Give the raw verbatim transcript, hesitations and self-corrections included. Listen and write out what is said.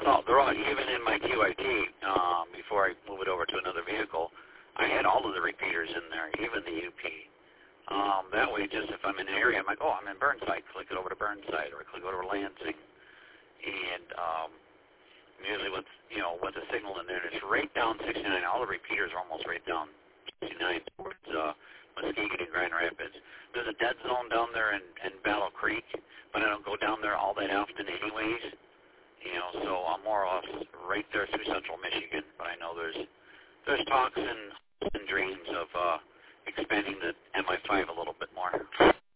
all, they're all, even in my Q I T, um, before I move it over to another vehicle, I had all of the repeaters in there, even the U P. Um, that way, just if I'm in an area, I'm like, oh, I'm in Burnside, click it over to Burnside, or click over to Lansing. And um, usually with, you know, with the signal in there, it's right down sixty-nine. All the repeaters are almost right down sixty-nine towards uh, Muskegon and Grand Rapids. There's a dead zone down there in, in Battle Creek, but I don't go down there all that often anyways. You know, so I'm more or less right there through central Michigan. But I know there's there's talks and, and dreams of uh, expanding the M I five a little bit more.